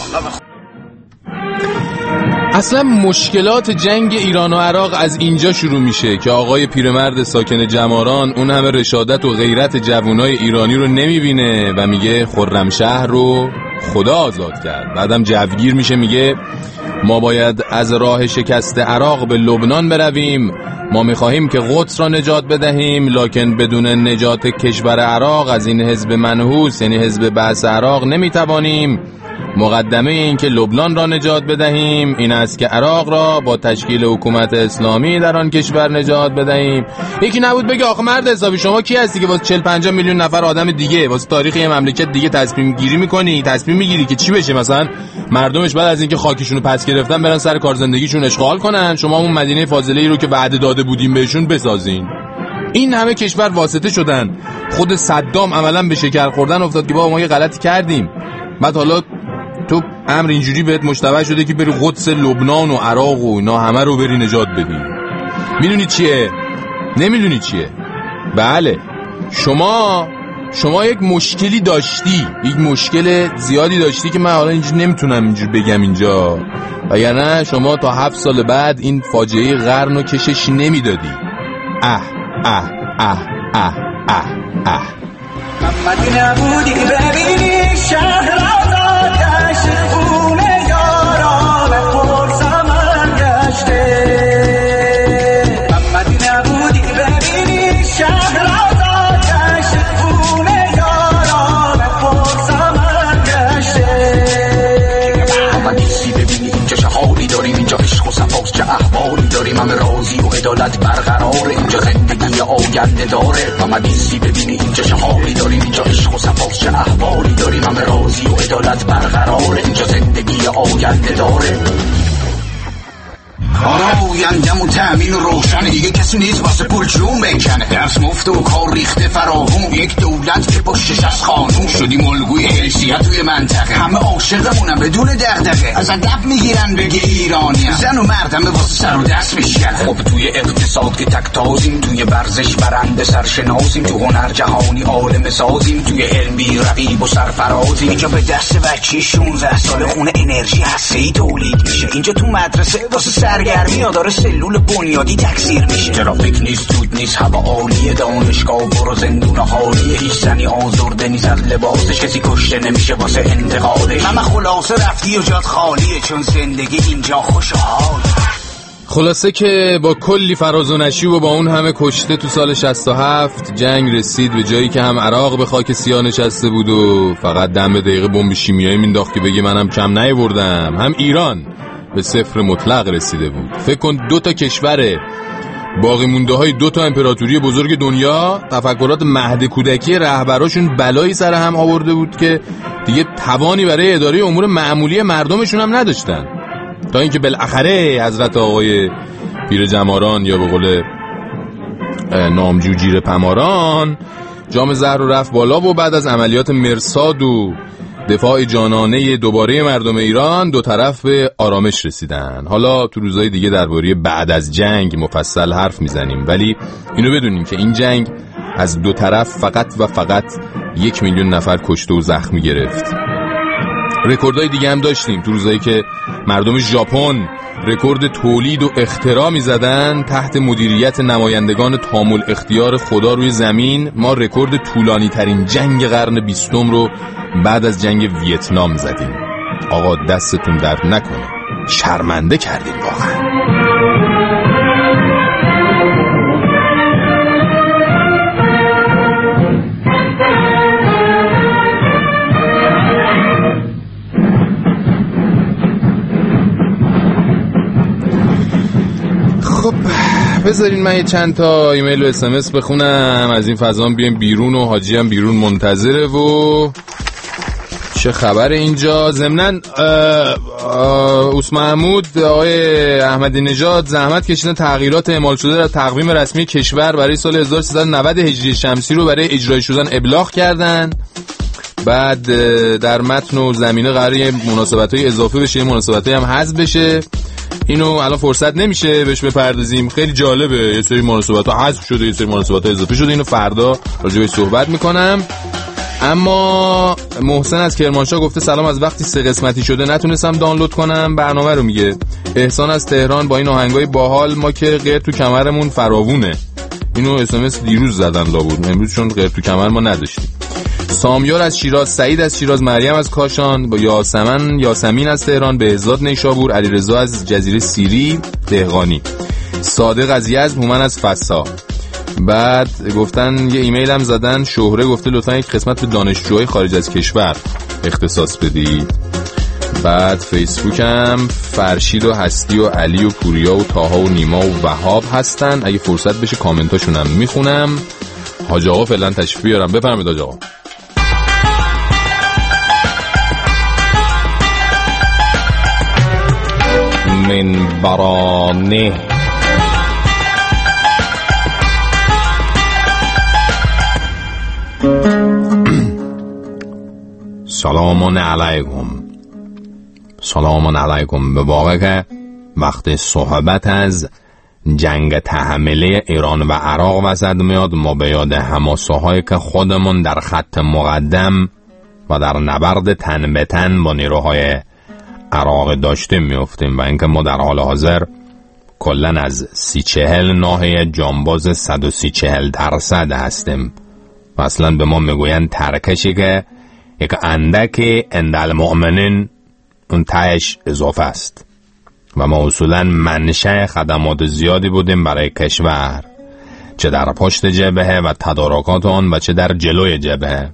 اصلا مشکلات جنگ ایران و عراق از اینجا شروع میشه که آقای پیرمرد ساکن جماران اون همه رشادت و غیرت جوانای ایرانی رو نمیبینه و میگه خرمشهر رو خدا آزاد کرد. بعدم جوگیر میشه میگه ما باید از راه شکست عراق به لبنان برویم، ما میخواهیم که قدس را نجات بدهیم، لکن بدون نجات کشور عراق از این حزب منحوس یعنی حزب بعث عراق نمیتوانیم. مقدمه این که لبنان را نجات بدهیم این است که عراق را با تشکیل حکومت اسلامی در آن کشور نجات بدهیم. یکی نبود بگه آخه مرد حسابی شما کی هستی که واسه چهل پنجاه میلیون نفر آدم دیگه واسه تاریخ یه مملکت دیگه تصمیم گیری میکنی؟ تصمیم میگیری که چی بشه؟ مثلا مردمش بعد از اینکه خاکشونو پس گرفتن برن سر کار زندگیشون اشغال کنن، شما اون مدینه فاضله ای رو که وعده داده بودیم بهشون بسازین. این همه کشور واسطه شدن. خود صدام عملاً به شکر خوردن افتاد که با ما یه غلطی کردیم. بعد حالا تو امر اینجوری بهت مشتبه شده که بری قدس لبنان و عراق و اینا همه رو بری نجات بدی. میدونی چیه؟ نمیدونی چیه؟ بله شما شما یک مشکلی داشتی، یک مشکل زیادی داشتی که من حالا اینجوری نمیتونم اینجوری بگم اینجا، وگرنه شما تا هفت سال بعد این فاجعه قرن رو کشش نمیدادی. اه اه اه اه اه اه محمدی نبودی ببینی شهر آزاد گشت، خونه یاران پرسمن گشته. محمدی نبودی ببینی شهر آزاد گشت، خونه یاران پرسمن گشته. محمدی ببینی اینجا چه حالی داریم، اینجا عشق و صفاست چه احوالی داریم، همه راضی و عدالت برقراره، اینجا زندگی آینده داره. محمدی ببینی اینجا چه حالی داریم، اینجا عشق و صفاست چه احوالی داریم، همه راضی و عدالت برقراره، اینجا زندگی آینده داره. آیندم و تأمین و روشنه، دیگه کسی نیست واسه پول جون بکنه، درس مفته و کار ریخته فراهم، یک دولت که پشتش از خانون شدیم الگوی حیثیت توی منطقه، همه عاشقمونن بدون دغدغه، از ادب میگیرن بگه ایرانیم، زن و مردم به واسه سر و دست میشکنه. خب توی اقتصاد که تک تازیم، توی ورزش برنده سرشناسیم، تو هنر جهانی عالم سازیم، توی علم بی رقیب و سرفرازیم، اینجا به دست بچه شانزده ساله خونه انرژی هسته‌ای تولید میشه، اینجا تو مدرسه واسه سرگرمی ها داره سلول بنیادی تکثیر میشه، ترافیک نیست، دود نیست، هوا عالیه، دانشگاه برو زندون حالیه، هیچ زنی آزرده نیست از لباسش، کسی کشته نمیشه واسه انتقادش، همه خلاصه رفتی و جات خالیه، چون زندگی اینجا خوشحال. خلاصه که با کلی فراز و نشیب و با اون همه کشته تو سال شصت و هفت جنگ رسید به جایی که هم عراق به خاک سیاه نشسته بود و فقط دم به دقیقه بمب شیمیایی مینداخت که بگه منم کم نیاوردم، هم ایران به صفر مطلق رسیده بود. فکر کن دو تا کشور باقی مونده های دو تا امپراتوری بزرگ دنیا تفکرات مهد کودکی رهبراشون بلایی سر هم آورده بود که دیگه توانی برای اداره امور معمولی مردمشون هم نداشتن، تا اینکه بالاخره حضرت آقای پیر جماران یا به قول نامجو جیر پماران جام زهر رو رفت بالا و بعد از عملیات مرصاد و دفاع جانانه دوباره مردم ایران دو طرف به آرامش رسیدن. حالا تو روزهای دیگه درباره بعد از جنگ مفصل حرف میزنیم، ولی اینو بدونیم که این جنگ از دو طرف فقط و فقط یک میلیون نفر کشته و زخمی گرفت. رکوردهای دیگه هم داشتیم تو روزایی که مردم ژاپن رکورد تولید و اختراع می‌زدن تحت مدیریت نمایندگان تامل اختیار خدا روی زمین. ما رکورد طولانی ترین جنگ قرن بیستم رو بعد از جنگ ویتنام زدیم. آقا دستتون درد نکنه، شرمنده کردیم واقعا. خب بذارین من یه چند تا ایمیل و اس ام اس بخونم، از این فضا بیایم بیرون و حاجی هم بیرون منتظره و چه خبر اینجا. ضمناً اوس محمود آقای احمدی نژاد زحمت کشیدن تغییرات اعمال شده در تقویم رسمی کشور برای سال هزار و سیصد و نود هجری شمسی رو برای اجرای شدن ابلاغ کردن. بعد در متن و زمینه قراره مناسبت‌های اضافه بشه، مناسبت‌های هم حذف بشه. اینو الان فرصت نمیشه بهش بپردازیم، خیلی جالبه. یه سری مناسبت‌ها حذف شده، یه سری مناسبت‌ها اضافه شده، اینو فردا راجع بهش صحبت میکنم. اما محسن از کرمانشاه گفته سلام، از وقتی سه قسمتی شده نتونستم دانلود کنم برنامه رو. میگه احسان از تهران با این آهنگای باحال ما که غیر تو کمرمون فراوونه. اینو اس ام اس دیروز زدن لا بود، امروز چون غیر تو کمر ما نداشتیم. سامیار از شیراز، سعید از شیراز، مریم از کاشان، با یاسمن یاسمین از تهران، بهزاد نیشابور، علیرضا از جزیره سیری دهقانی، صادق از یزد، هومن از فسا. بعد گفتن یه ایمیل هم زدن، شهره گفته لطفا یک قسمت به دانشجوهای خارج از کشور اختصاص بدید. بعد فیسبوک هم فرشید و هستی و علی و پوریا و تاها و نیما و وهاب هستن. اگه فرصت بشه کامنتاشون هم میخونم. حاج آقا فعلا تشریف بیارم. بفرمایید حاج آقا. من برانه سلام علیکم. سلام علیکم. به واقع که وقت صحبت از جنگ تحمله ایران و عراق وسط میاد، ما به یاد حماسه هایی که خودمون در خط مقدم و در نبرد تن به تن با نیروهای عراق داشتیم میفتیم و اینکه ما در حال حاضر کلن از سی چهل ناحیه جانباز صد و سی چهل درصد هستیم و اصلا به ما میگوین ترکشی که یک اندکی اندل مؤمنین اون تایش اضافه است و ما اصولا منشأ خدمات زیادی بودیم برای کشور، چه در پشت جبهه و تدارکات آن و چه در جلوی جبهه.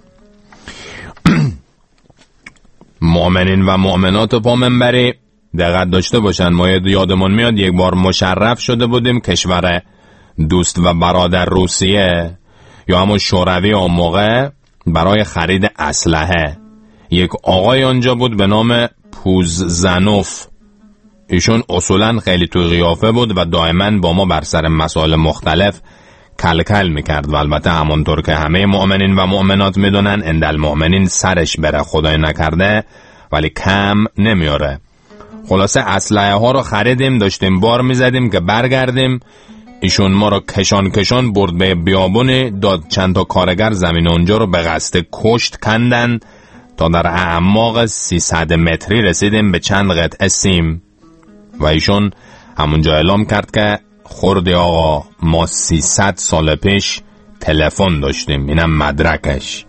مؤمنین و مؤمنات پا منبری دقت داشته باشن. ما یادمون میاد یک بار مشرف شده بودیم کشور دوست و برادر روسیه یا همون شوروی اون موقع برای خرید اسلحه. یک آقای آنجا بود به نام پوززنوف. ایشون اصولا خیلی توی قیافه بود و دائما با ما بر سر مسائل مختلف کلکل میکرد و البته همونطور که همه مؤمنین و مؤمنات میدونن اندل مؤمنین سرش بره خدای نکرده ولی کم نمیاره. خلاصه اسلحه ها رو خریدیم، داشتیم بار میزدیم که برگردیم. ایشون ما رو کشان کشان برد به بیابون، داد چند تا کارگر زمین اونجا رو به قصد کشت کندن تا در اعماق سیصد متری رسیدیم به چند قطعه سیم و ایشون همونجا اعلام کرد که خوردی آقا ما سیصد سال پیش تلفن داشتیم، اینم مدرکش.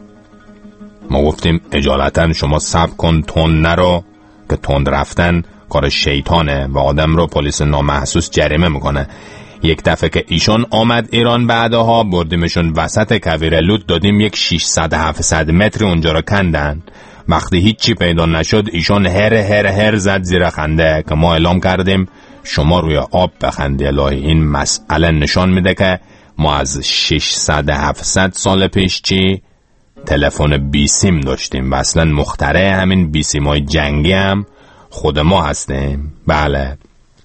ما گفتیم اجالتا شما صبر کن تند نرو که تند رفتن کار شیطانه و آدم رو پلیس نامحسوس جریمه میکنه. یک دفعه که ایشون آمد ایران بعدها بردیمشون وسط کویر لوت، دادیم یک ششصد هفتصد متر اونجا رو کندن. وقتی هیچی پیدا نشد ایشون هر هر هر زد زیر خنده که ما اعلام کردیم شما روی آب بخندی الهی. این مسئله نشان میده که ما از ششصد هفتصد سال پیش چی تلفن بی سیم داشتیم و اصلا مخترع همین بی سیمای جنگی هم خود ما هستیم. بله.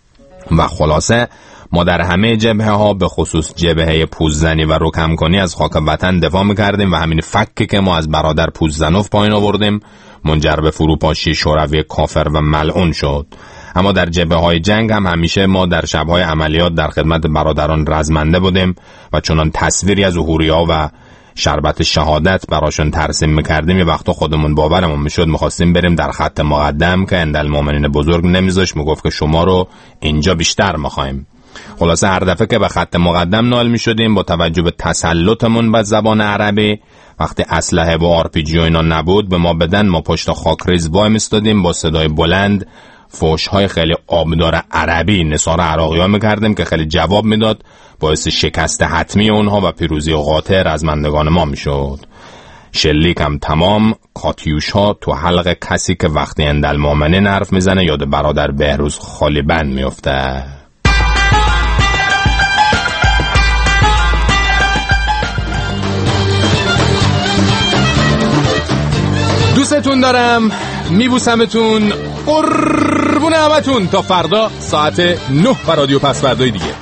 و خلاصه ما در همه جبهه ها به خصوص جبهه پوززنی و رکم کنی از خاک وطن دفاع میکردیم و همین فکی که ما از برادر پوززنوف پایین آوردیم منجر به فروپاشی شوروی کافر و ملعون شد. اما در جبهه های جنگ هم همیشه ما در شبهای عملیات در خدمت برادران رزمنده بودیم و چنان تصویری از ظهوریا و شربت شهادت براشون ترسیم میکردیم. یه وقتا خودمون باورمون میشد میخواستیم بریم در خط مقدم که اندل مومنین بزرگ نمیذاش، میگفت که شما رو اینجا بیشتر میخوایم. خلاصه هر دفعه که به خط مقدم نائل میشدیم با توجه به تسلطمون به زبان عربی، وقتی اسلحه و آر پی جی و اینا نبود به ما بدن، ما پشت خاکریز وای میستادیم با صدای بلند فوش‌های خیلی آبدار عربی نثار عراقی‌ها می‌کردیم که خیلی جواب میداد، باعث شکست حتمی اونها و پیروزی قاطع رزمندگان ما میشد. شلیک هم تمام، کاتیوش‌ها تو حلق کسی که وقتی اندل مومنین حرف میزنه یاد برادر بهروز خالی بند میفته. دوستتون دارم، میبوسمتون، قربون همتون. تا فردا ساعت نه و رادیو پسوردای دیگه.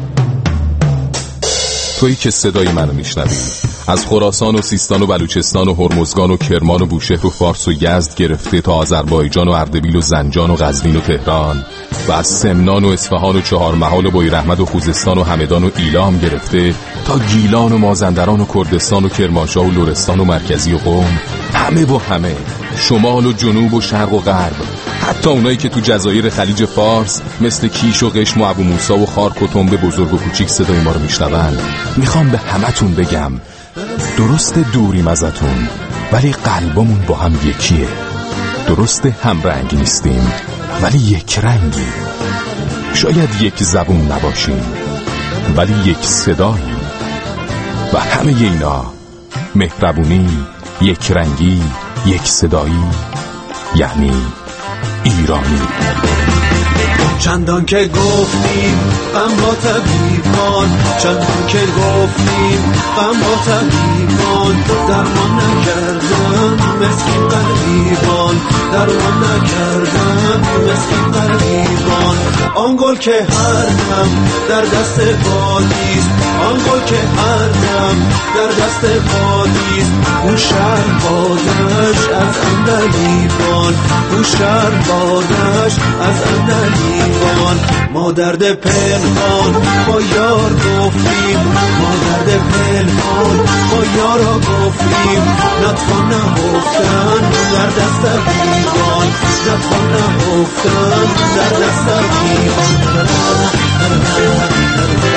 تویی که صدای منو میشنوی از خراسان و سیستان و بلوچستان و هرمزگان و کرمان و بوشهر و فارس و یزد گرفته تا آذربایجان و اردبیل و زنجان و قزوین و تهران و از سمنان و اصفهان و چهارمحال و بویراحمد و خوزستان و همدان و ایلام گرفته تا گیلان و مازندران و کردستان و کرمانشاه و لرستان و مرکزی و قم، همه با همه، شمال و جنوب و شرق و غرب، حتی اونایی که تو جزایر خلیج فارس مثل کیش و قشم و ابو موسی و خارک و تنب بزرگ و کوچیک صدای ما رو میشنون. میخوام به همتون بگم درست دوریم ازتون، ولی قلبمون با هم یکیه. درسته هم رنگ نیستیم ولی یک رنگی. شاید یک زبون نباشیم ولی یک صدایی. و همه اینا مهربونی، یک رنگی، یک صدایی، یعنی ایرانی. چندان که گفتیم غم با طبیبان، چندان که گفتیم غم با طبیبان، درمان نکردن مسکین غریبان، درمان نکردن مسکین غریبان. آن گل که هر دم در دست بادیست، آن گل که هر دم در دست بادیست، اون شهر بادش از اندلیبان، اون شهر بادش از اندلیبان. ما درد پنهان با یار گفتیم، ما درد پنهان با یارا گفتیم، نتوان نهفتن در دست دیوان، نتوان نهفتن در دست دیوان.